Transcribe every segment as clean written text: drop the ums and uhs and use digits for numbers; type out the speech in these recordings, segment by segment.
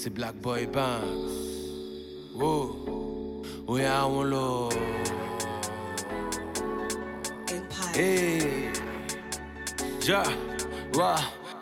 C'est Black Boy Banks. Whoa, we are one love. Hey, ja, wow.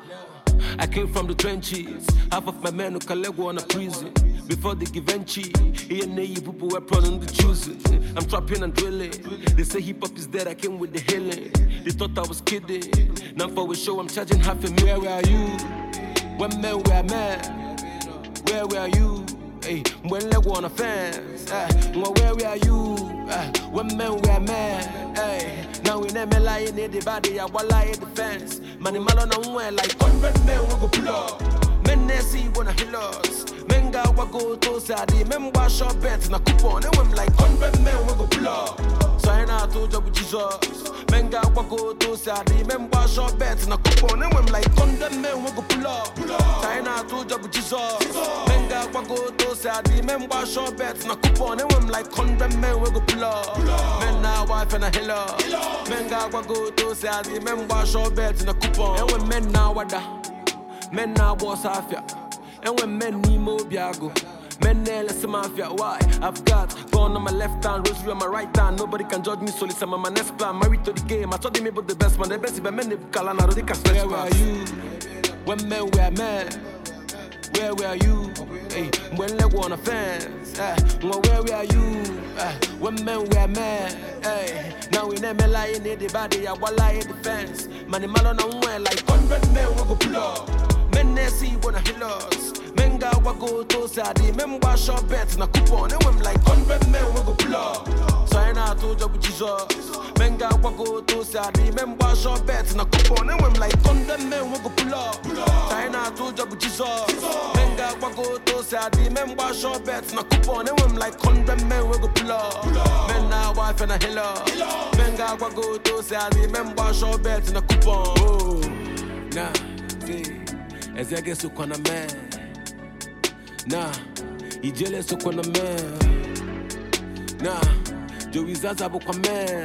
I came from the trenches. Half of my men who Kalego on a prison. Before they give entry, people were proud on the choosing. I'm trapping and drilling. They say hip hop is dead, I came with the healing. They thought I was kidding. Now for a show, I'm charging $500,000. Where are you? When men were mad. Where were you? Hey, when Lego on a fence. Where were you? When men were mad. Hey, now in MLI in the body, I will lie in the fence. Man, in Malon on where like 100 men will go pull up. Men they see wanna heal us. Men got what go to Sadi. Men wash your bets and a coupon. And I'm like 100 men will go pull up. So I know to job with Jesus. Men got what go to Sadi. Men wash your bets and a coupon. And I'm like 100 men will go pull up. So I know to job with Jesus. Men got what go to Sadi. Men wash your bets and a coupon. And I'm like 100 men will go pull up. Men now wife and a healer. Men got what go to Sadi. Men wash your bets and a coupon. And when men now wada. Men now boss afia. And when men need more biago. Men less mafia. Why? I've got gone on my left hand, rosary on my right hand. Nobody can judge me solely. I'm on my next plan. Married to the game. I told them about the best man. The best but men they Kalana. They can stretch. Where were you? When men were mad. Where were you? Hey, when Lego on a fence. Where were you? When men were mad. Hey, now in MLI in the body, I will lie in the fence. Man, in Malon on where like 100 men will go pull up. Men they see wanna heal us. Men got what go to Sadi. Men wash your bets and a coupon. And I'm like 100 men will go pull up. So I know to job with Jesus. Men got what go to Sadi. Men wash your bets and a coupon. And I'm like 100 men will go pull up. So I know to job with Jesus. Men got what go to Sadi. Men wash your bets and a coupon. And I'm like 100 men will go pull up. Men now wife and a healer. Men got what go to Sadi. Men wash your bets and a coupon. Oh, nah, see. As I get so on a man. Nah, he jealous so on a man. Nah, Joey Zaza boka man.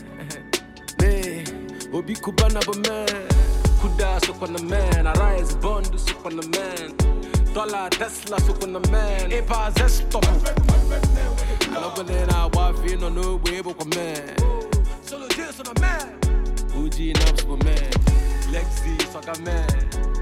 Hey, Obi Kubana bo man. Kuda so on a man. Arise Bond so on a man. Dollar Tesla so on a man. Epa Zestop. I love when they now wife in on no way boka man. Solo Jason on a man. OG Nabs for man. Lexi Soccer man.